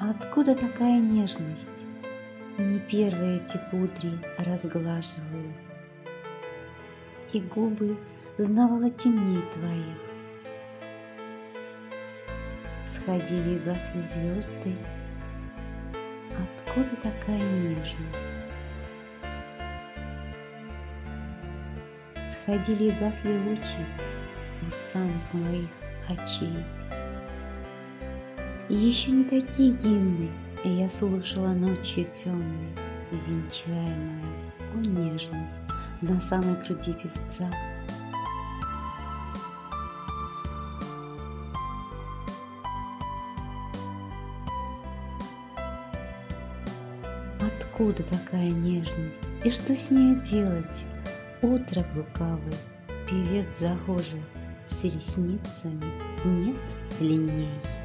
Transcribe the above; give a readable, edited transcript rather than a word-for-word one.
Откуда такая нежность? Не первые эти кудри разглаживаю, и губы знавала темней твоих. Всходили и гасли звезды. Откуда такая нежность? Всходили и гасли лучи у самых моих очей. И еще не такие гимны я слушала ночью темной, венчаемая о нежность на самой груди певца. Откуда такая нежность? И что с нею делать? Отрок лукавый, певец загожий, с ресницами нет длинней.